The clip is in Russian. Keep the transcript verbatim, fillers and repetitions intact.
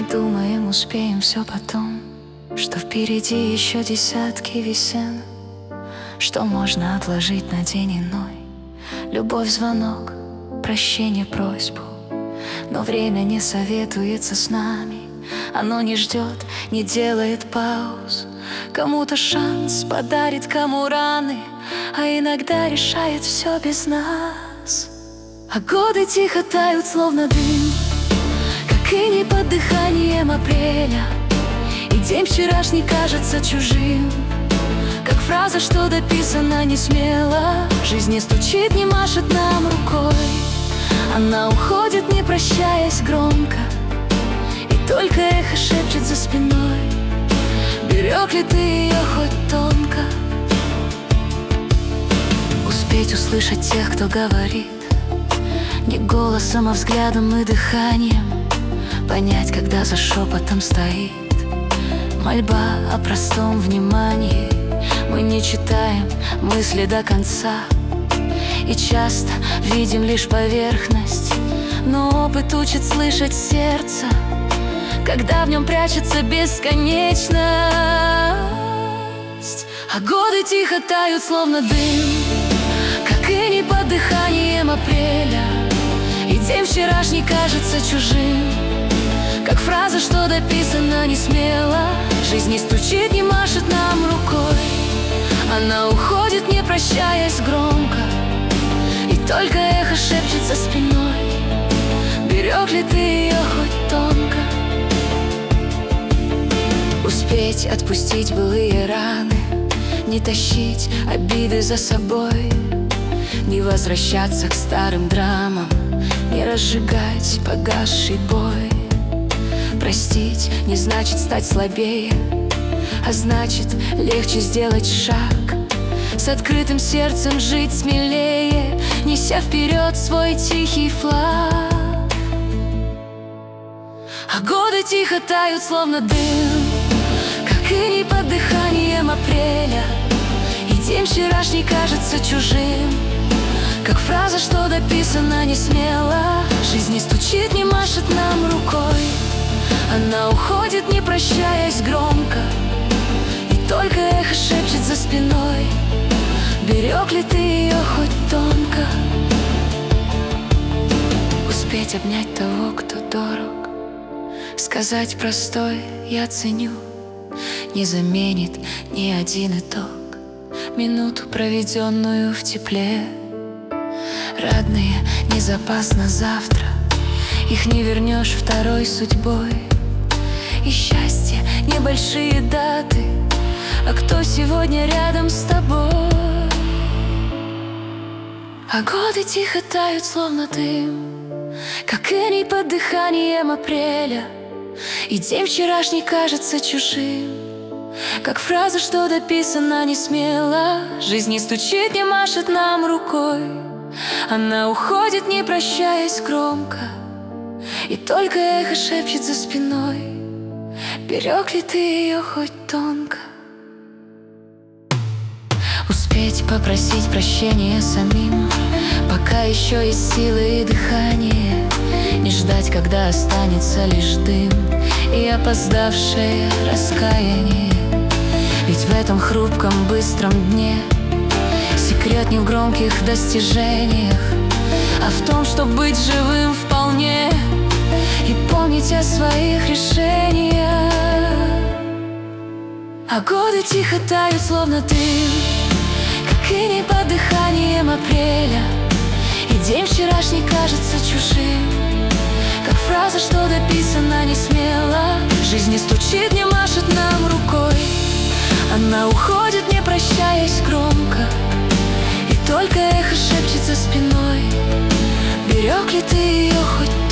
Думаем, успеем все потом, что впереди еще десятки весен, что можно отложить на день иной. Любовь, звонок, прощение, просьбу. Но время не советуется с нами, оно не ждет, не делает пауз. Кому-то шанс подарит, кому раны, а иногда решает все без нас. А годы тихо тают, словно дым, как иней под дыханием апреля. И день вчерашний кажется чужим, как фраза, что дописана не смело. Жизнь не стучит, не машет нам рукой, она уходит, не прощаясь громко, и только эхо шепчет за спиной: берег ли ты ее хоть тонко? Успеть услышать тех, кто говорит, не голосом, а взглядом и дыханием. Понять, когда за шепотом стоит мольба о простом внимании. Мы не читаем мысли до конца и часто видим лишь поверхность, но опыт учит слышать сердце, когда в нем прячется бесконечность. А годы тихо тают, словно дым, как иней под дыханием апреля. И день вчерашний кажется чужим, как фраза, что дописана не смело. Жизнь не стучит, не машет нам рукой, она уходит, не прощаясь громко, и только эхо шепчет за спиной: берег ли ты ее хоть тонко? Успеть отпустить былые раны, не тащить обиды за собой, не возвращаться к старым драмам, не разжигать погасший бой. Простить не значит стать слабее, а значит легче сделать шаг, с открытым сердцем жить смелее, неся вперед свой тихий флаг. А годы тихо тают, словно дым, как иней под дыханием апреля. И день вчерашний кажется чужим, как фраза, что дописана не смело. Жизнь не стучит, не машет нам рукой, она уходит, не прощаясь громко, и только эхо шепчет за спиной: берег ли ты ее хоть тонко? Успеть обнять того, кто дорог, сказать простой «я ценю», не заменит ни один итог минуту, проведенную в тепле. Родные не запас на завтра, их не вернешь второй судьбой. И счастье небольшие даты, а кто сегодня рядом с тобой? А годы тихо тают, словно дым, как иней под дыханием апреля. И день вчерашний кажется чужим, как фраза, что дописана не смело. Жизнь не стучит, не машет нам рукой, она уходит, не прощаясь громко, и только эхо шепчет за спиной: берег ли ты ее хоть тонко? Успеть попросить прощения самим, пока еще есть силы и дыхание. Не ждать, когда останется лишь дым и опоздавшее раскаяние. Ведь в этом хрупком быстром дне секрет не в громких достижениях, а в том, что быть живым вполне, и помнить о своих решениях. А годы тихо тают, словно дым, как иней под дыханием апреля. И день вчерашний кажется чужим, как фраза, что дописана не смело. Жизнь не стучит, не машет нам рукой, она уходит, не прощаясь громко, и только эхо шепчет за спиной: берег ли ты ее хоть